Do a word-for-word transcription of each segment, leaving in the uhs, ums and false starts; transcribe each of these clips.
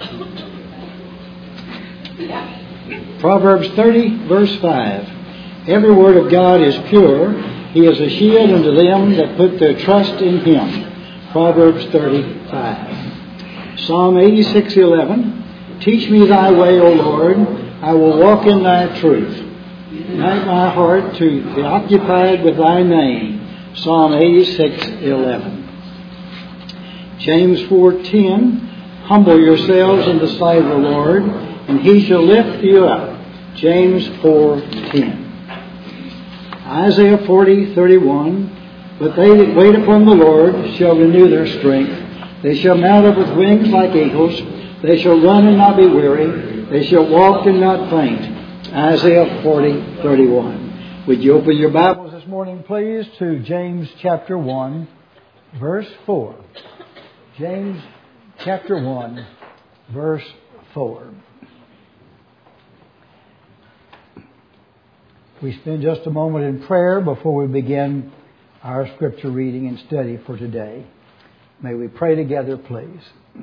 Proverbs thirty, verse five. Every word of God is pure. He is a shield unto them that put their trust in Him. Proverbs thirty-five. Psalm eighty-six, eleven. Teach me thy way, O Lord. I will walk in thy truth. Unite my heart to be occupied with thy name. Psalm eighty-six, eleven. James four, ten. Humble yourselves in the sight of the Lord, and He shall lift you up. James four, ten. Isaiah forty, thirty-one. But they that wait upon the Lord shall renew their strength. They shall mount up with wings like eagles. They shall run and not be weary. They shall walk and not faint. Isaiah forty, thirty-one. Would you open your Bibles this morning, please, to James chapter one, verse four. James chapter one, verse four. We spend just a moment in prayer before we begin our scripture reading and study for today. May we pray together, please.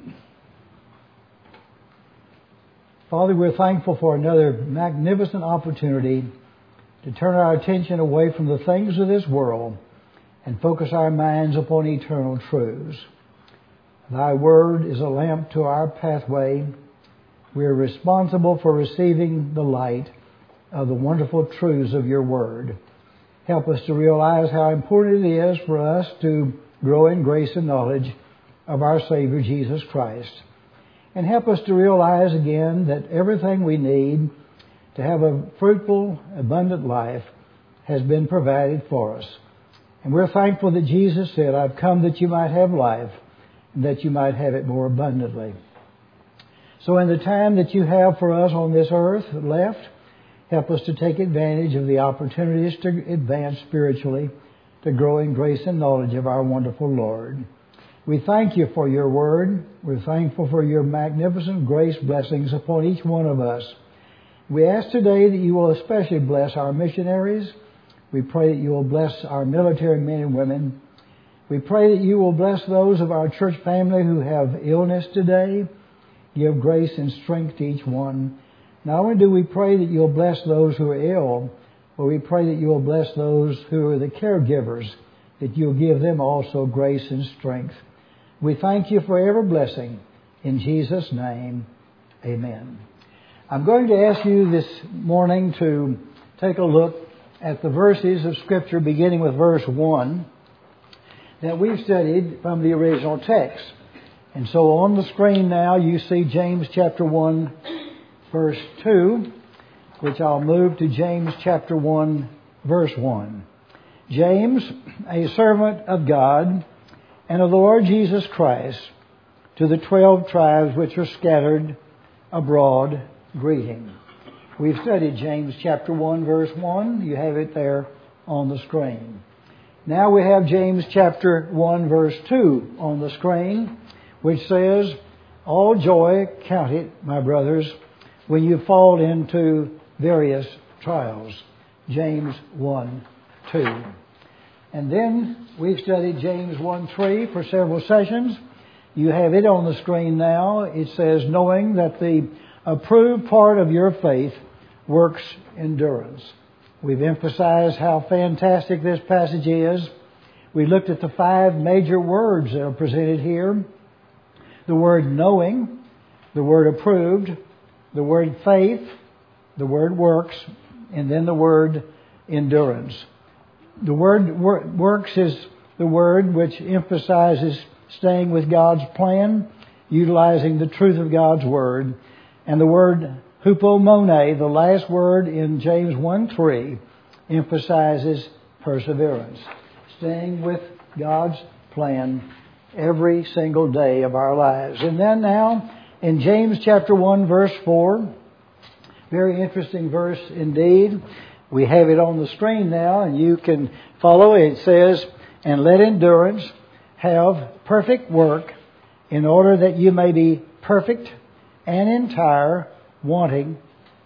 Father, we're thankful for another magnificent opportunity to turn our attention away from the things of this world and focus our minds upon eternal truths. Thy word is a lamp to our pathway. We are responsible for receiving the light of the wonderful truths of your word. Help us to realize how important it is for us to grow in grace and knowledge of our Savior Jesus Christ. And help us to realize again that everything we need to have a fruitful, abundant life has been provided for us. And we're thankful that Jesus said, I've come that you might have life, and that you might have it more abundantly. So in the time that you have for us on this earth left, help us to take advantage of the opportunities to advance spiritually, to grow in grace and knowledge of our wonderful Lord. We thank you for your word. We're thankful for your magnificent grace blessings upon each one of us. We ask today that you will especially bless our missionaries. We pray that you will bless our military men and women. We pray that you will bless those of our church family who have illness today. Give grace and strength to each one. Not only do we pray that you'll bless those who are ill, but we pray that you'll bless those who are the caregivers, that you'll give them also grace and strength. We thank you for every blessing. In Jesus' name, amen. I'm going to ask you this morning to take a look at the verses of Scripture beginning with verse one that we've studied from the original text. And so on the screen now you see James chapter one, verse two, which I'll move to James chapter one, verse one. James, a servant of God and of the Lord Jesus Christ, to the twelve tribes which are scattered abroad, greeting. We've studied James chapter one, verse one. You have it there on the screen. Now we have James chapter one, verse two on the screen, which says, all joy count it, my brothers, when you fall into various trials. James one, two. And then we've studied James one, three for several sessions. You have it on the screen now. It says, knowing that the approved part of your faith works endurance. We've emphasized how fantastic this passage is. We looked at the five major words that are presented here. The word knowing, the word approved, the word faith, the word works, and then the word endurance. The word works is the word which emphasizes staying with God's plan, utilizing the truth of God's word. And the word hupomone, the last word in James one, three, emphasizes perseverance. Staying with God's plan every single day of our lives. And then now, in James chapter one, verse four, very interesting verse indeed. We have it on the screen now, and you can follow. It says, and let endurance have perfect work, in order that you may be perfect and entire, wanting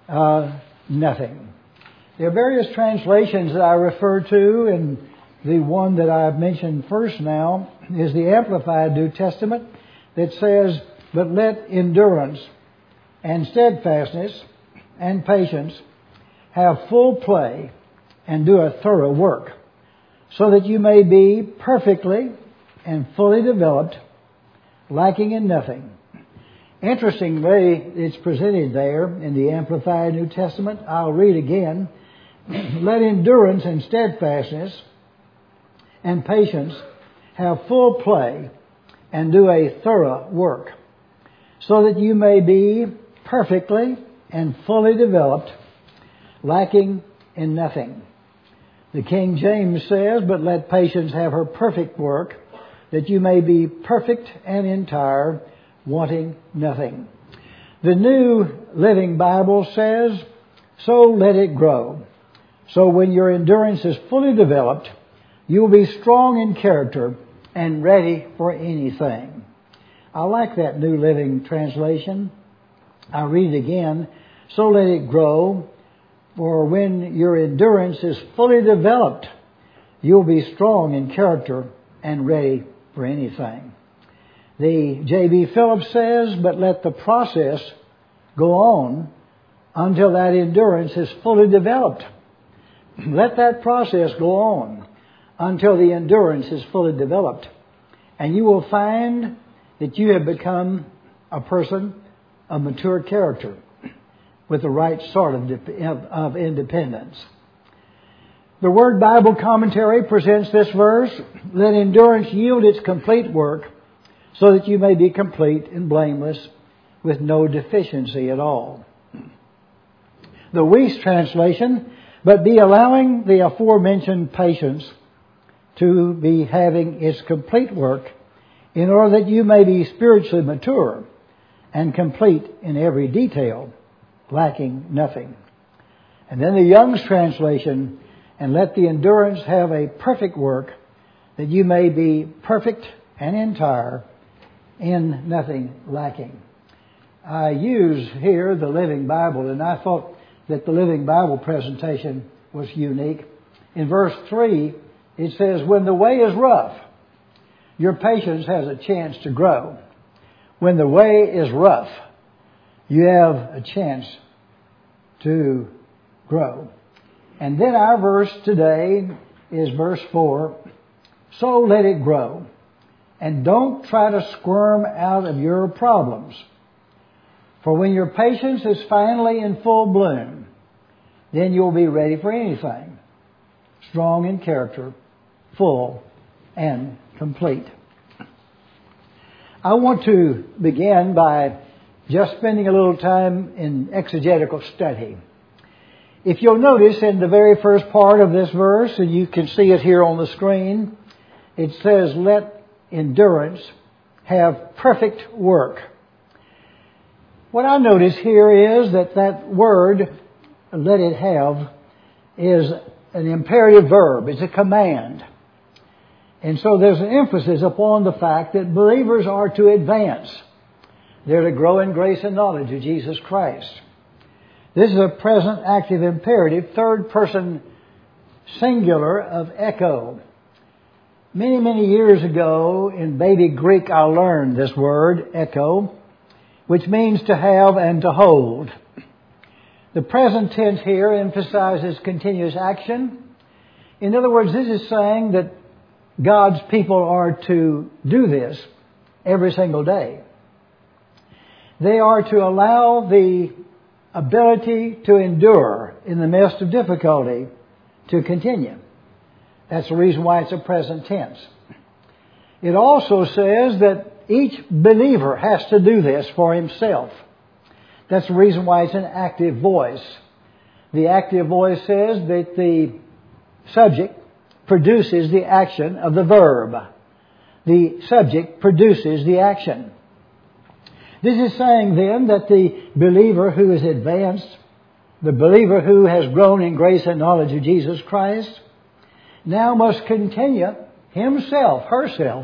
uh, nothing. There are various translations that I refer to, and the one that I've mentioned first now is the Amplified New Testament that says, but let endurance and steadfastness and patience have full play and do a thorough work, so that you may be perfectly and fully developed, lacking in nothing. Interestingly, it's presented there in the Amplified New Testament. I'll read again. Let endurance and steadfastness and patience have full play and do a thorough work, so that you may be perfectly and fully developed, lacking in nothing. The King James says, but let patience have her perfect work, that you may be perfect and entire, wanting nothing. The New Living Bible says, so let it grow. So when your endurance is fully developed, you will be strong in character and ready for anything. I like that New Living Translation. I'll read it again. So let it grow. For when your endurance is fully developed, you'll be strong in character and ready for anything. The J B Phillips says, but let the process go on until that endurance is fully developed. Let that process go on until the endurance is fully developed. And you will find that you have become a person of mature character, with the right sort of, of, of independence. The Word Bible Commentary presents this verse, let endurance yield its complete work, so that you may be complete and blameless, with no deficiency at all. The Weiss translation, but be allowing the aforementioned patience to be having its complete work, in order that you may be spiritually mature and complete in every detail, lacking nothing. And then the Young's translation, and let the endurance have a perfect work, that you may be perfect and entire, in nothing lacking. I use here the Living Bible, and I thought that the Living Bible presentation was unique. In verse three, it says, when the way is rough, your patience has a chance to grow. When the way is rough, you have a chance to grow. And then our verse today is verse four. So let it grow. And don't try to squirm out of your problems. For when your patience is finally in full bloom, then you'll be ready for anything. Strong in character, full and complete. I want to begin by just spending a little time in exegetical study. If you'll notice in the very first part of this verse, and you can see it here on the screen, it says, let endurance have perfect work. What I notice here is that that word, let it have, is an imperative verb. It's a command. And so there's an emphasis upon the fact that believers are to advance. They're to grow in grace and knowledge of Jesus Christ. This is a present active imperative, third person singular of echo. Many, many years ago in baby Greek I learned this word, echo, which means to have and to hold. The present tense here emphasizes continuous action. In other words, this is saying that God's people are to do this every single day. They are to allow the ability to endure in the midst of difficulty to continue. That's the reason why it's a present tense. It also says that each believer has to do this for himself. That's the reason why it's an active voice. The active voice says that the subject produces the action of the verb. The subject produces the action. This is saying then that the believer who is advanced, the believer who has grown in grace and knowledge of Jesus Christ, now must continue himself, herself,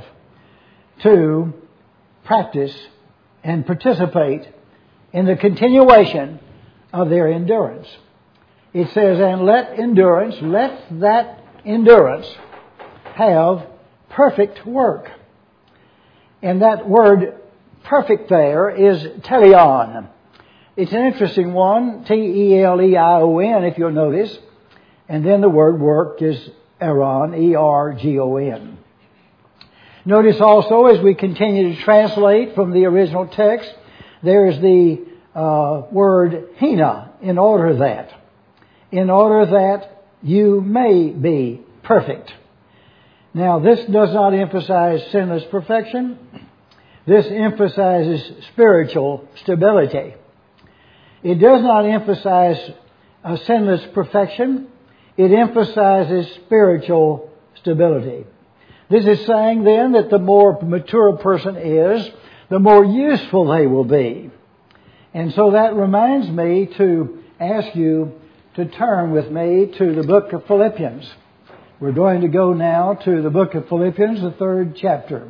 to practice and participate in the continuation of their endurance. It says, and let endurance, let that endurance have perfect work. And that word perfect there is teleon. It's an interesting one, T E L E I O N, if you'll notice. And then the word work is eron, E R G O N. Notice also, as we continue to translate from the original text, there's the uh, word hina, in order that. In order that you may be perfect. Now, this does not emphasize sinless perfection. This emphasizes spiritual stability. It does not emphasize a sinless perfection. It emphasizes spiritual stability. This is saying then that the more mature a person is, the more useful they will be. And so that reminds me to ask you to turn with me to the book of Philippians. We're going to go now to the book of Philippians, the third chapter.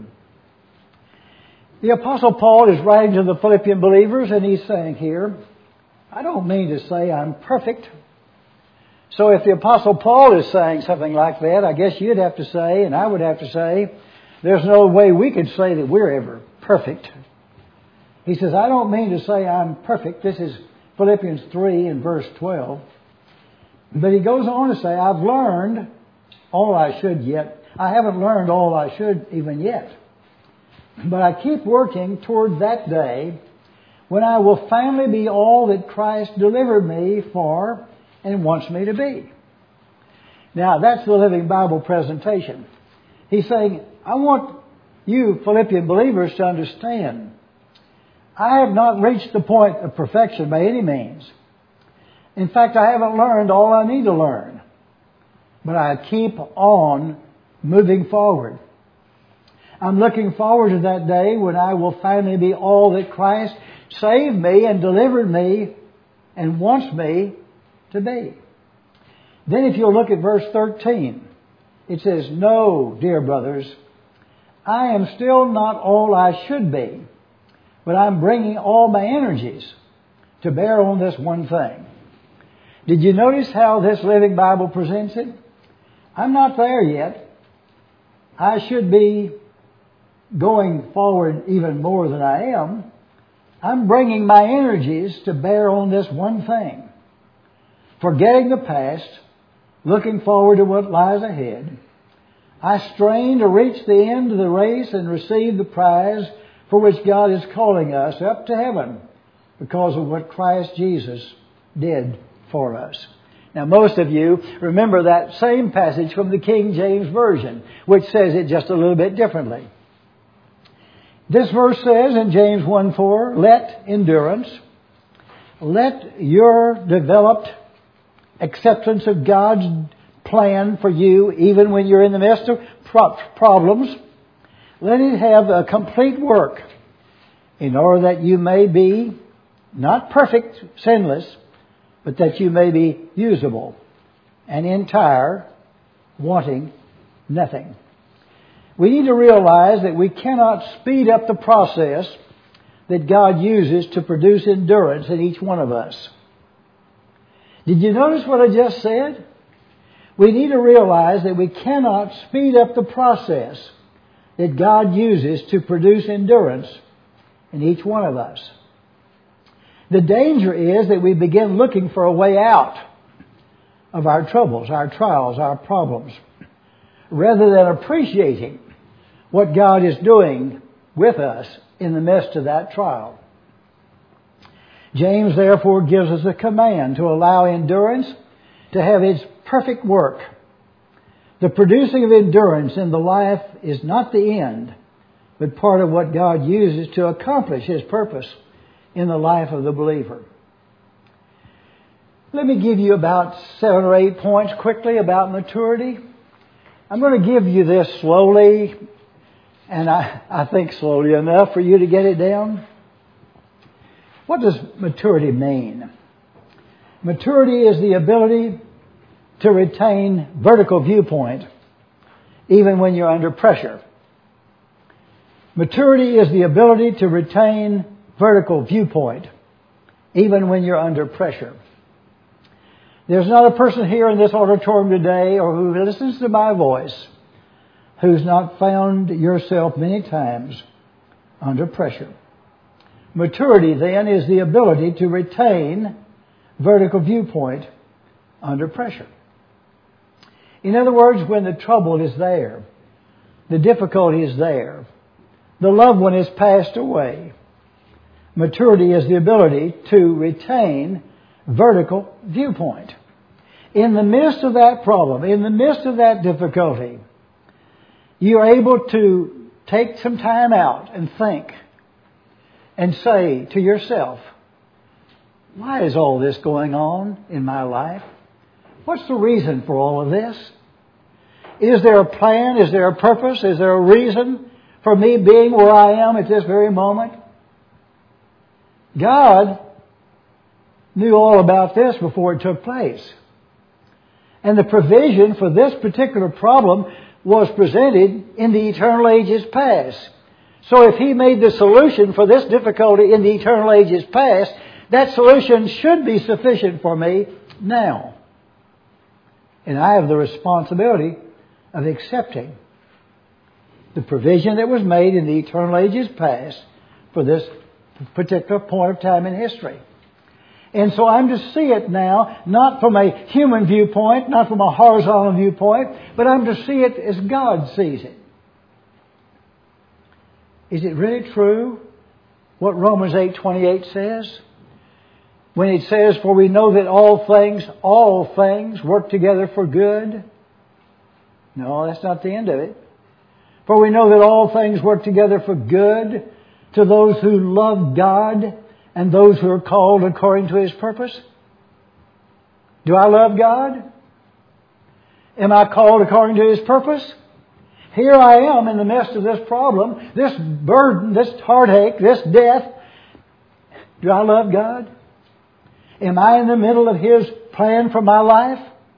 The Apostle Paul is writing to the Philippian believers, and he's saying here, I don't mean to say I'm perfect. So if the Apostle Paul is saying something like that, I guess you'd have to say, and I would have to say, there's no way we could say that we're ever perfect. He says, I don't mean to say I'm perfect. This is Philippians three and verse twelve. But he goes on to say, I've learned all I should yet. I haven't learned all I should even yet. But I keep working toward that day when I will finally be all that Christ delivered me for and wants me to be. Now, that's the Living Bible presentation. He's saying, I want you Philippian believers to understand, I have not reached the point of perfection by any means. In fact, I haven't learned all I need to learn. But I keep on moving forward. I'm looking forward to that day when I will finally be all that Christ saved me and delivered me and wants me to be. Then if you'll look at verse thirteen, it says, No, dear brothers, I am still not all I should be, but I'm bringing all my energies to bear on this one thing. Did you notice how this Living Bible presents it? I'm not there yet. I should be going forward even more than I am. I'm bringing my energies to bear on this one thing. Forgetting the past, looking forward to what lies ahead, I strain to reach the end of the race and receive the prize for which God is calling us up to heaven because of what Christ Jesus did for us. Now, most of you remember that same passage from the King James Version, which says it just a little bit differently. This verse says in James one four, let endurance, let your developed acceptance of God's plan for you, even when you're in the midst of pro- problems, let it have a complete work in order that you may be not perfect, sinless, but that you may be usable and entire, wanting nothing. We need to realize that we cannot speed up the process that God uses to produce endurance in each one of us. Did you notice what I just said? We need to realize that we cannot speed up the process that God uses to produce endurance in each one of us. The danger is that we begin looking for a way out of our troubles, our trials, our problems, rather than appreciating what God is doing with us in the midst of that trial. James therefore gives us a command to allow endurance to have its perfect work. The producing of endurance in the life is not the end, but part of what God uses to accomplish His purpose in the life of the believer. Let me give you about seven or eight points quickly about maturity. I'm going to give you this slowly, and I, I think slowly enough for you to get it down. What does maturity mean? Maturity is the ability to retain vertical viewpoint even when you're under pressure. Maturity is the ability to retain vertical viewpoint even when you're under pressure. There's not a person here in this auditorium today or who listens to my voice who's not found yourself many times under pressure. Maturity, then, is the ability to retain vertical viewpoint under pressure. In other words, when the trouble is there, the difficulty is there, the loved one has passed away, maturity is the ability to retain vertical viewpoint. In the midst of that problem, in the midst of that difficulty, you are able to take some time out and think and say to yourself, why is all this going on in my life? What's the reason for all of this? Is there a plan? Is there a purpose? Is there a reason for me being where I am at this very moment? God knew all about this before it took place. And the provision for this particular problem was presented in the eternal ages past. So if He made the solution for this difficulty in the eternal ages past, that solution should be sufficient for me now. And I have the responsibility of accepting the provision that was made in the eternal ages past for this particular point of time in history. And so I'm to see it now, not from a human viewpoint, not from a horizontal viewpoint, but I'm to see it as God sees it. Is it really true what Romans eight twenty-eight says? When it says, for we know that all things, all things work together for good. No, that's not the end of it. For we know that all things work together for good to those who love God and those who are called according to His purpose. Do I love God? Am I called according to His purpose? Here I am in the midst of this problem, this burden, this heartache, this death. Do I love God? Am I in the middle of His plan for my life?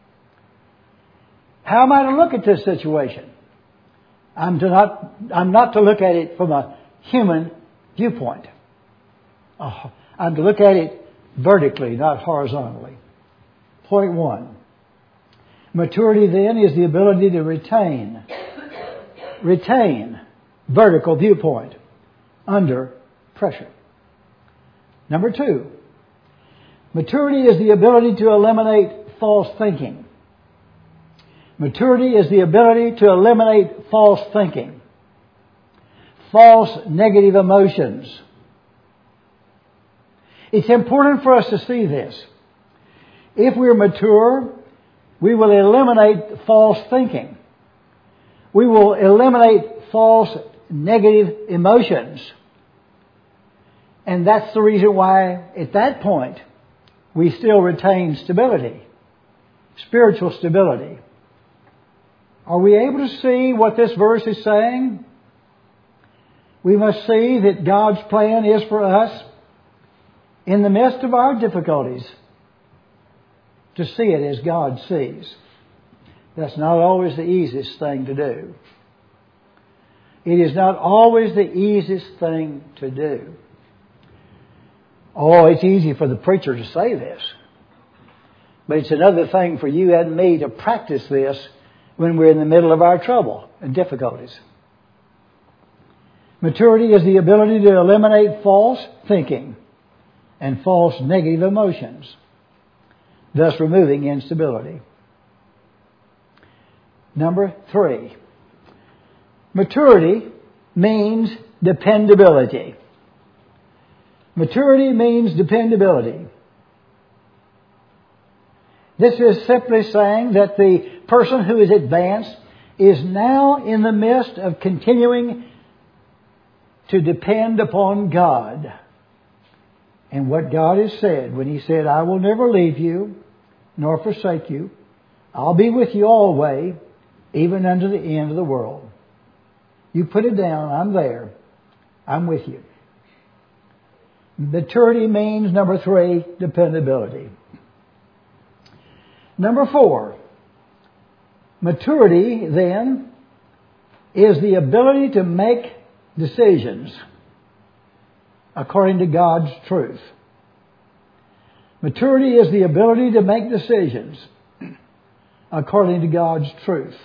How am I to look at this situation? I'm to not, I'm not to look at it from a human viewpoint. Oh, I'm to look at it vertically, not horizontally. Point one. Maturity then is the ability to retain, retain vertical viewpoint under pressure. Number two. Maturity is the ability to eliminate false thinking. Maturity is the ability to eliminate false thinking, false negative emotions. It's important for us to see this. If we're mature, we will eliminate false thinking. We will eliminate false negative emotions. And that's the reason why, at that point, we still retain stability, spiritual stability. Are we able to see what this verse is saying? We must see that God's plan is for us, in the midst of our difficulties, to see it as God sees. That's not always the easiest thing to do. It is not always the easiest thing to do. Oh, it's easy for the preacher to say this. But it's another thing for you and me to practice this when we're in the middle of our trouble and difficulties. Maturity is the ability to eliminate false thinking and false negative emotions, thus removing instability. Number three. Maturity means dependability. Maturity means dependability. This is simply saying that the person who is advanced is now in the midst of continuing to depend upon God and what God has said when He said, I will never leave you nor forsake you. I'll be with you always, even unto the end of the world. You put it down, I'm there. I'm with you. Maturity means, number three, dependability. Number four, maturity, then, is the ability to make decisions according to God's truth. Maturity is the ability to make decisions according to God's truth.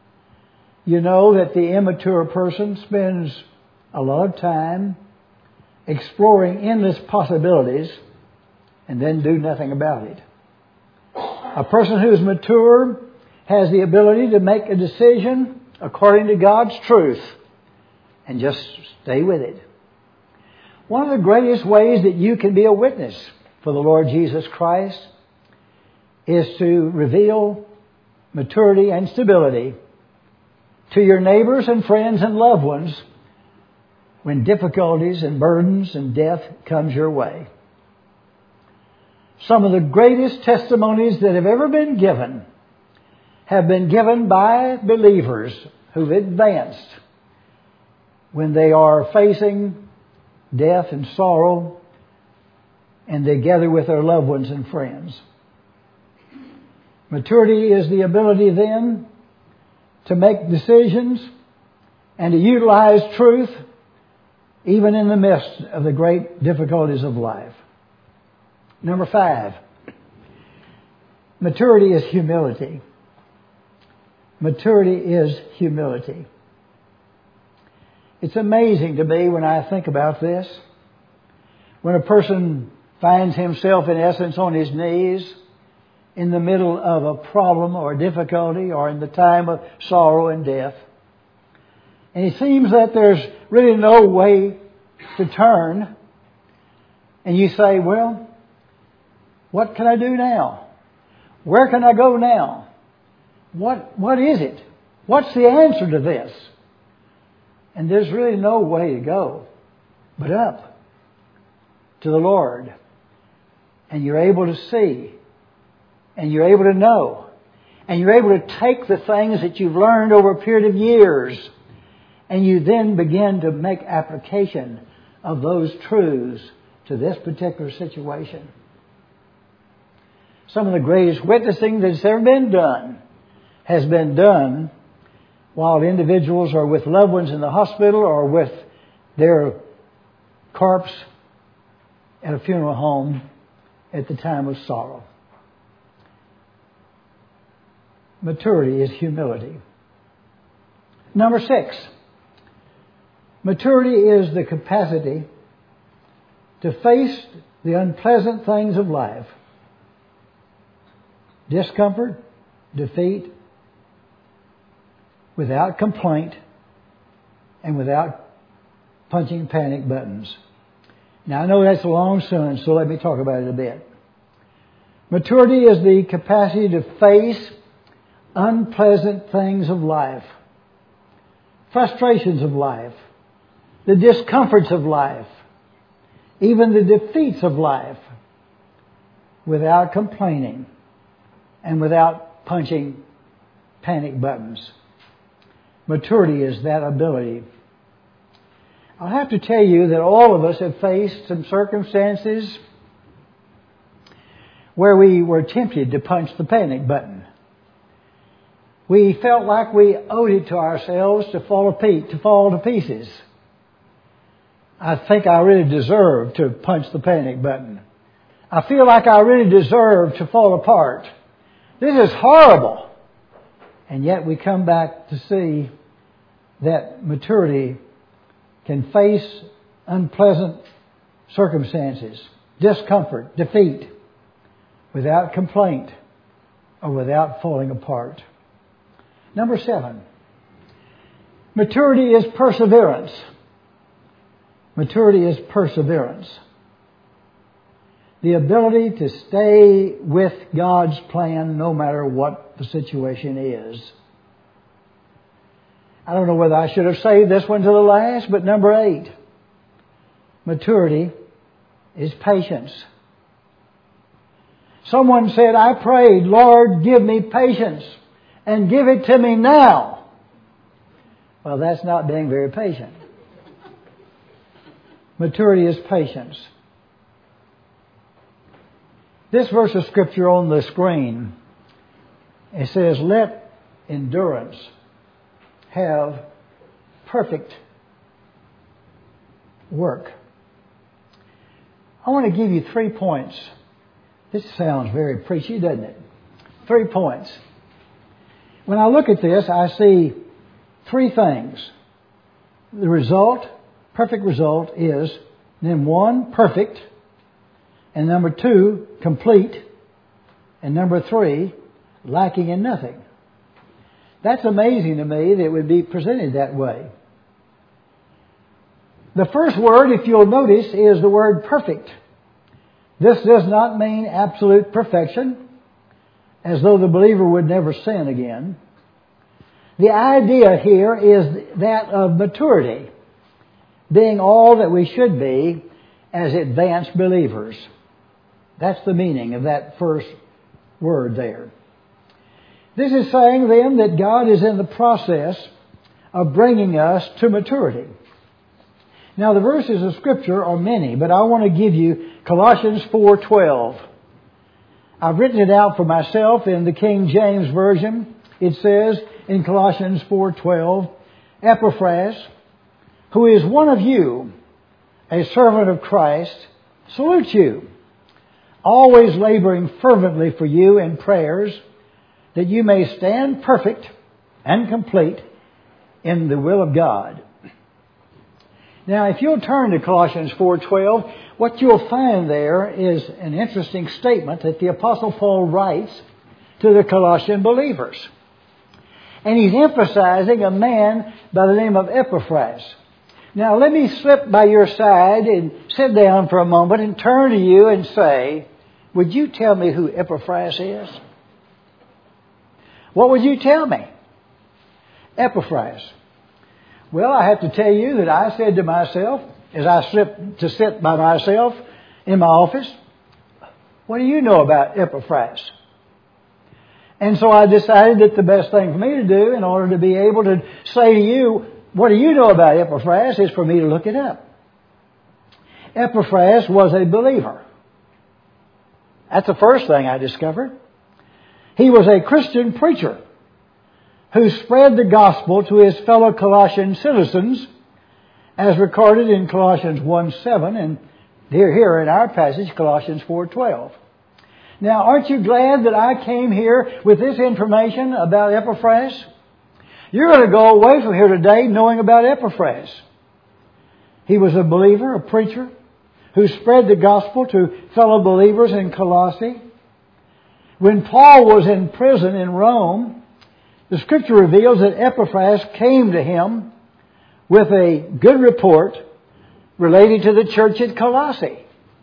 You know that the immature person spends a lot of time exploring endless possibilities, and then do nothing about it. A person who is mature has the ability to make a decision according to God's truth and just stay with it. One of the greatest ways that you can be a witness for the Lord Jesus Christ is to reveal maturity and stability to your neighbors and friends and loved ones when difficulties and burdens and death comes your way. Some of the greatest testimonies that have ever been given have been given by believers who've advanced when they are facing death and sorrow, and they gather with their loved ones and friends. Maturity is the ability then to make decisions and to utilize truth even in the midst of the great difficulties of life. Number five, maturity is humility. Maturity is humility. It's amazing to me when I think about this. When a person finds himself in essence on his knees in the middle of a problem or difficulty or in the time of sorrow and death, and it seems that there's really no way to turn, and you say, well, what can I do now? Where can I go now? What What is it? What's the answer to this? And there's really no way to go but up to the Lord. And you're able to see. And you're able to know. And you're able to take the things that you've learned over a period of years. And you then begin to make application of those truths to this particular situation. Some of the greatest witnessing that's ever been done has been done while individuals are with loved ones in the hospital or with their corpse at a funeral home at the time of sorrow. Maturity is humility. Number six, maturity is the capacity to face the unpleasant things of life. Discomfort, defeat, without complaint and without punching panic buttons. Now I know that's a long sentence, so let me talk about it a bit. Maturity is the capacity to face unpleasant things of life, frustrations of life, the discomforts of life, even the defeats of life, without complaining and without punching panic buttons. Maturity is that ability. I'll have to tell you that all of us have faced some circumstances where we were tempted to punch the panic button. We felt like we owed it to ourselves to fall to fall to pieces. I think I really deserve to punch the panic button. I feel like I really deserve to fall apart. This is horrible. And yet we come back to see that maturity can face unpleasant circumstances, discomfort, defeat, without complaint or without falling apart. Number seven, maturity is perseverance. Maturity is perseverance. The ability to stay with God's plan no matter what the situation is. I don't know whether I should have saved this one to the last, but number eight, maturity is patience. Someone said, I prayed, Lord, give me patience and give it to me now. Well, that's not being very patient. Maturity is patience. This verse of Scripture on the screen, it says, let endurance have perfect work. I want to give you three points. This sounds very preachy, doesn't it? Three points. When I look at this, I see three things. The result, perfect result, is Then one, perfect. And number two, complete. And number three, lacking in nothing. That's amazing to me that it would be presented that way. The first word, if you'll notice, is the word perfect. This does not mean absolute perfection, as though the believer would never sin again. The idea here is that of maturity, being all that we should be as advanced believers. That's the meaning of that first word there. This is saying then that God is in the process of bringing us to maturity. Now the verses of Scripture are many, but I want to give you Colossians four twelve. I've written it out for myself in the King James Version. It says in Colossians four twelve, Epaphras, who is one of you, a servant of Christ, salutes you, always laboring fervently for you in prayers, that you may stand perfect and complete in the will of God. Now, if you'll turn to Colossians four twelve, what you'll find there is an interesting statement that the Apostle Paul writes to the Colossian believers. And he's emphasizing a man by the name of Epaphras. Now, let me slip by your side and sit down for a moment and turn to you and say, would you tell me who Epaphras is? What would you tell me? Epaphras. Well, I have to tell you that I said to myself, as I slipped to sit by myself in my office, what do you know about Epaphras? And so I decided that the best thing for me to do in order to be able to say to you, what do you know about Epaphras, is for me to look it up. Epaphras was a believer. That's the first thing I discovered. He was a Christian preacher who spread the gospel to his fellow Colossian citizens, as recorded in Colossians one seven and here, here in our passage, Colossians four twelve. Now, aren't you glad that I came here with this information about Epaphras? You're going to go away from here today knowing about Epaphras. He was a believer, a preacher, who spread the gospel to fellow believers in Colossae. When Paul was in prison in Rome, the Scripture reveals that Epaphras came to him with a good report relating to the church at Colossae.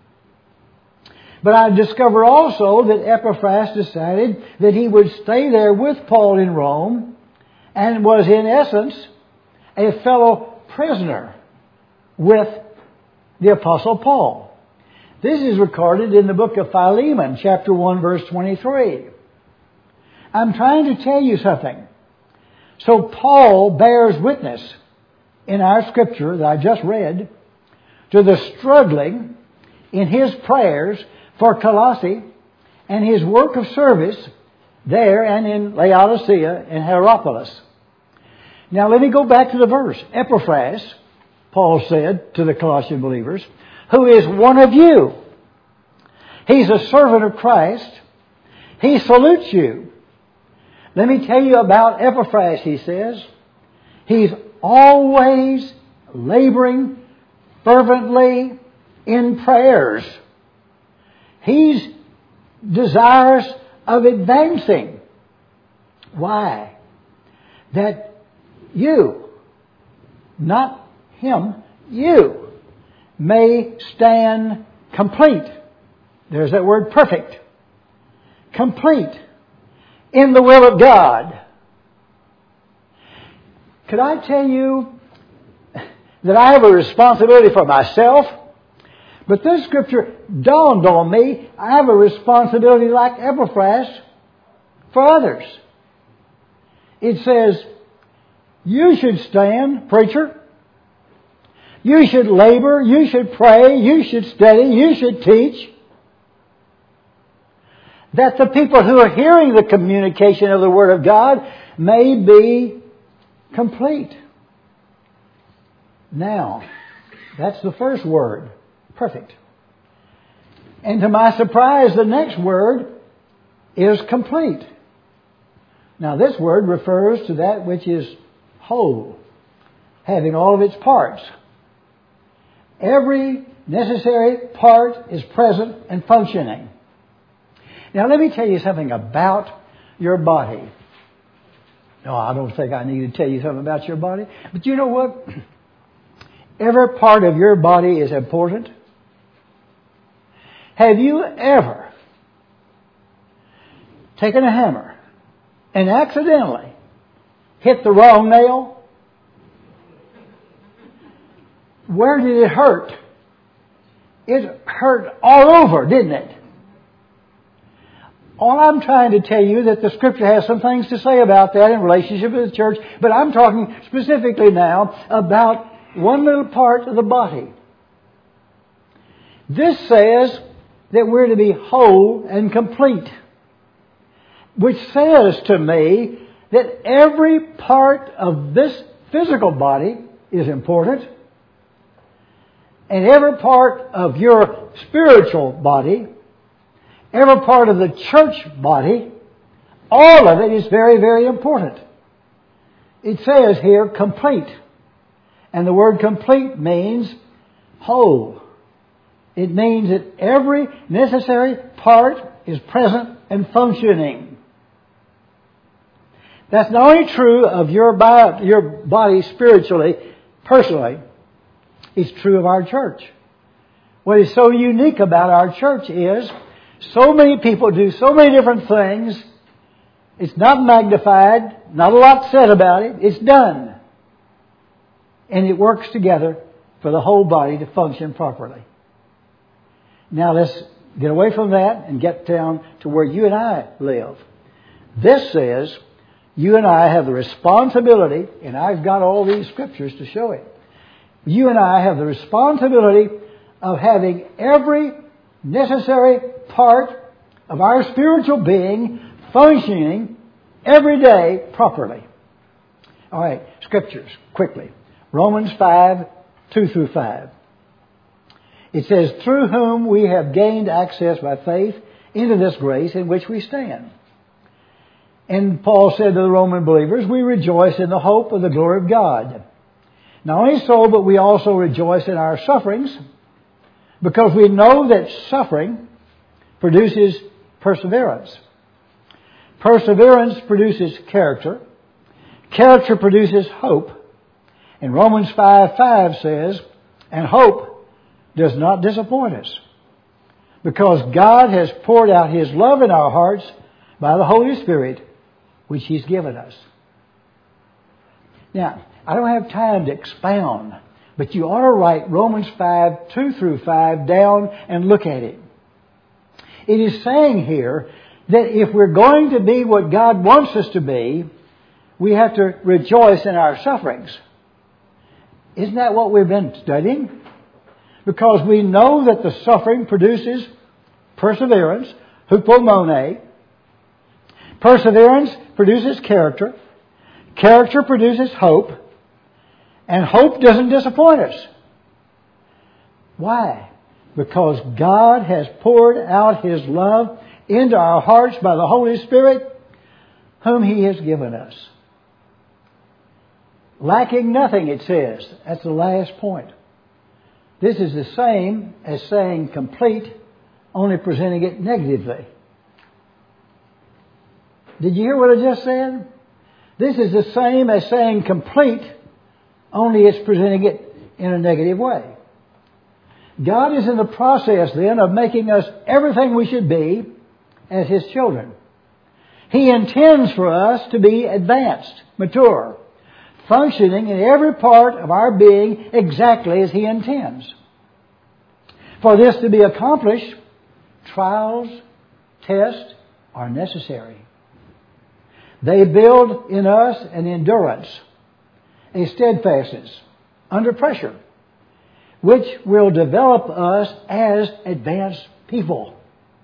But I discover also that Epaphras decided that he would stay there with Paul in Rome and was in essence a fellow prisoner with the Apostle Paul. This is recorded in the book of Philemon, chapter one, verse twenty-three. I'm trying to tell you something. So Paul bears witness in our scripture that I just read to the struggling in his prayers for Colossae and his work of service there and in Laodicea and Hierapolis. Now let me go back to the verse. Epaphras, Paul said to the Colossian believers, who is one of you. He's a servant of Christ. He salutes you. Let me tell you about Epaphras, he says. He's always laboring fervently in prayers. He's desirous of advancing. Why? That you, not him, you may stand complete. There's that word perfect. Complete in the will of God. Could I tell you that I have a responsibility for myself? But this scripture dawned on me, I have a responsibility like Epaphras for others. It says, you should stand, preacher. You should labor. You should pray. You should study. You should teach. That the people who are hearing the communication of the Word of God may be complete. Now, that's the first word, perfect. And to my surprise, the next word is complete. Now, this word refers to that which is whole, having all of its parts. Every necessary part is present and functioning. Now let me tell you something about your body. No, I don't think I need to tell you something about your body. But you know what? Every part of your body is important. Have you ever taken a hammer and accidentally hit the wrong nail? Where did it hurt? It hurt all over, didn't it? All I'm trying to tell you that the Scripture has some things to say about that in relationship with the church, but I'm talking specifically now about one little part of the body. This says that we're to be whole and complete, which says to me that every part of this physical body is important, and every part of your spiritual body, every part of the church body, all of it is very, very important. It says here, complete. And the word complete means whole. It means that every necessary part is present and functioning. That's not only true of your body, your body spiritually, personally, it's true of our church. What is so unique about our church is so many people do so many different things. It's not magnified, not a lot said about it. It's done. And it works together for the whole body to function properly. Now let's get away from that and get down to where you and I live. This says you and I have the responsibility, and I've got all these scriptures to show it. You and I have the responsibility of having every necessary part of our spiritual being functioning every day properly. All right, scriptures, quickly. Romans five, two through five. It says, through whom we have gained access by faith into this grace in which we stand. And Paul said to the Roman believers, we rejoice in the hope of the glory of God. Not only so, but we also rejoice in our sufferings, because we know that suffering produces perseverance. Perseverance produces character. Character produces hope. And Romans five five says, and hope does not disappoint us, because God has poured out His love in our hearts by the Holy Spirit, which He's given us. Now, I don't have time to expound, but you ought to write Romans five, two through five down and look at it. It is saying here that if we're going to be what God wants us to be, we have to rejoice in our sufferings. Isn't that what we've been studying? Because we know that the suffering produces perseverance, hupomone. Perseverance produces character. Character produces hope. And hope doesn't disappoint us. Why? Because God has poured out His love into our hearts by the Holy Spirit, whom He has given us. Lacking nothing, it says. That's the last point. This is the same as saying complete, only presenting it negatively. Did you hear what I just said? This is the same as saying complete, only it's presenting it in a negative way. God is in the process then of making us everything we should be as His children. He intends for us to be advanced, mature, functioning in every part of our being exactly as He intends. For this to be accomplished, trials, tests are necessary. They build in us an endurance, a steadfastness under pressure, which will develop us as advanced people.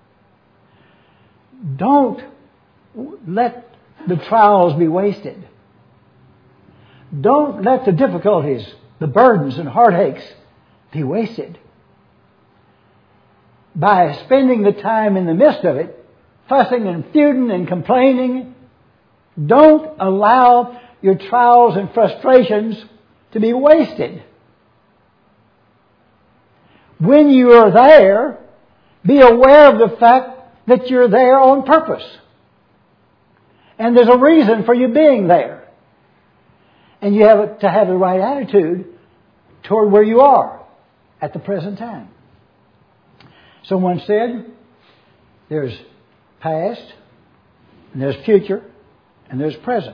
Don't let the trials be wasted. Don't let the difficulties, the burdens and heartaches be wasted. By spending the time in the midst of it, fussing and feuding and complaining, don't allow your trials and frustrations to be wasted. when you are there, be aware of the fact that you're there on purpose. And there's a reason for you being there. And you have to have the right attitude toward where you are at the present time. Someone said, there's past, and there's future, and there's present.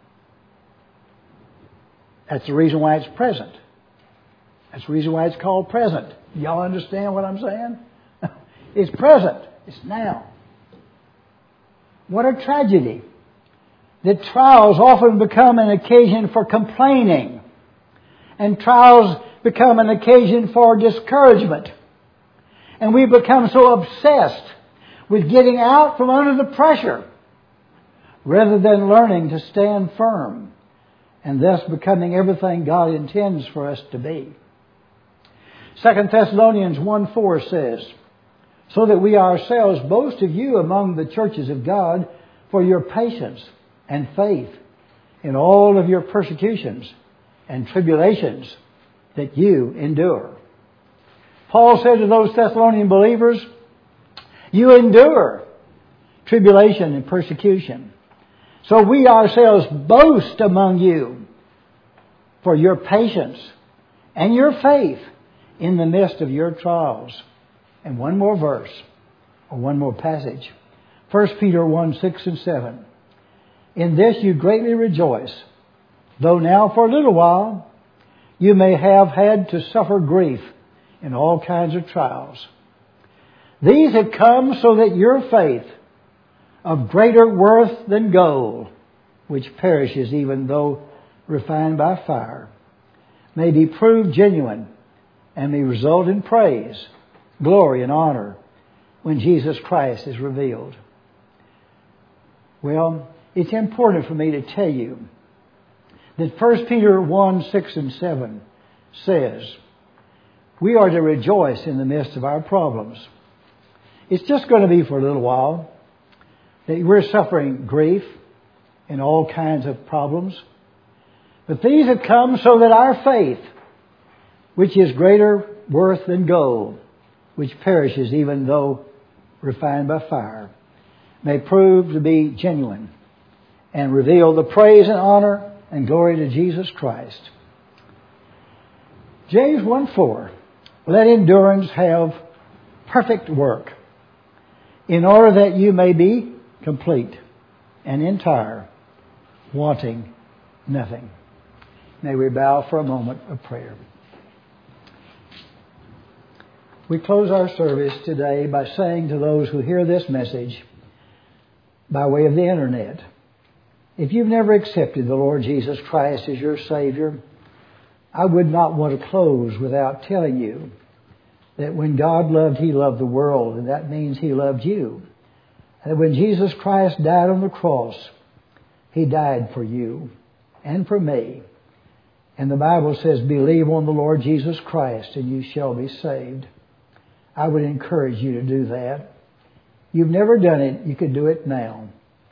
That's the reason why it's present. That's the reason why it's called present. Y'all understand what I'm saying? It's present. It's now. What a tragedy that trials often become an occasion for complaining, and trials become an occasion for discouragement. And we become so obsessed with getting out from under the pressure rather than learning to stand firm and thus becoming everything God intends for us to be. Second Thessalonians one four says, so that we ourselves boast of you among the churches of God for your patience and faith in all of your persecutions and tribulations that you endure. Paul said to those Thessalonian believers, you endure tribulation and persecution. So we ourselves boast among you for your patience and your faith in the midst of your trials. And one more verse, or one more passage. First Peter one, six and seven. In this you greatly rejoice, though now for a little while you may have had to suffer grief in all kinds of trials. These have come so that your faith, of greater worth than gold, which perishes even though refined by fire, may be proved genuine and may result in praise, glory, and honor when Jesus Christ is revealed. Well, it's important for me to tell you that First Peter one, six and seven says we are to rejoice in the midst of our problems. It's just going to be for a little while that we're suffering grief and all kinds of problems. But these have come so that our faith, which is greater worth than gold, which perishes even though refined by fire, may prove to be genuine and reveal the praise and honor and glory to Jesus Christ. James one four, let endurance have perfect work, in order that you may be complete and entire, wanting nothing. May we bow for a moment of prayer. We close our service today by saying to those who hear this message by way of the internet, if you've never accepted the Lord Jesus Christ as your Savior, I would not want to close without telling you that when God loved, He loved the world, and that means He loved you. And when Jesus Christ died on the cross, He died for you and for me. And the Bible says, believe on the Lord Jesus Christ and you shall be saved. I would encourage you to do that. You've never done it, you could do it now.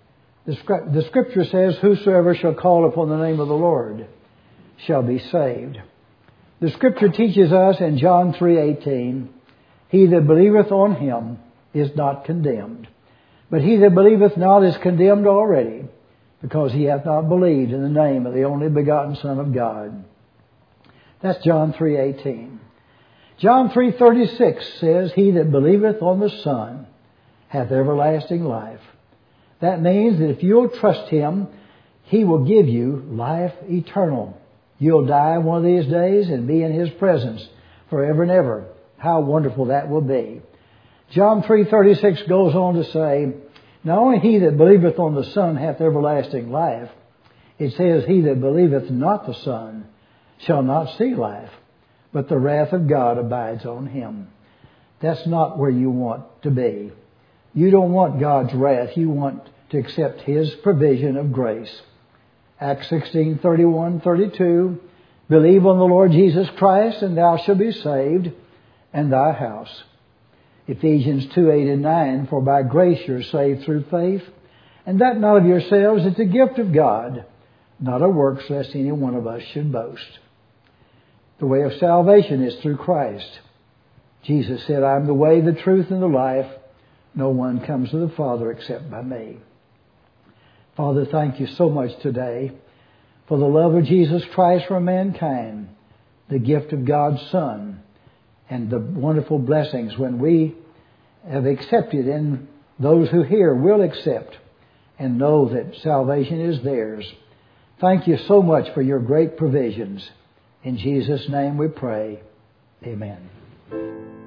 The Scripture says, whosoever shall call upon the name of the Lord shall be saved. The Scripture teaches us in John three eighteen, he that believeth on Him is not condemned, but he that believeth not is condemned already, because he hath not believed in the name of the only begotten Son of God. That's John three eighteen. John three thirty-six says, he that believeth on the Son hath everlasting life. That means that if you'll trust Him, He will give you life eternal. You'll die one of these days and be in His presence forever and ever. How wonderful that will be. John three thirty-six goes on to say, not only he that believeth on the Son hath everlasting life, it says, he that believeth not the Son shall not see life, but the wrath of God abides on him. That's not where you want to be. You don't want God's wrath. You want to accept His provision of grace. Acts sixteen thirty-one thirty-two, believe on the Lord Jesus Christ and thou shalt be saved, and thy house. Ephesians two eight and nine, for by grace you're saved through faith, and that not of yourselves, it's a gift of God, not of works, lest any one of us should boast. The way of salvation is through Christ. Jesus said, I'm the way, the truth, and the life. No one comes to the Father except by me. Father, thank you so much today for the love of Jesus Christ for mankind, the gift of God's Son, and the wonderful blessings when we have accepted and those who hear will accept and know that salvation is theirs. Thank you so much for your great provisions. In Jesus' name we pray. Amen.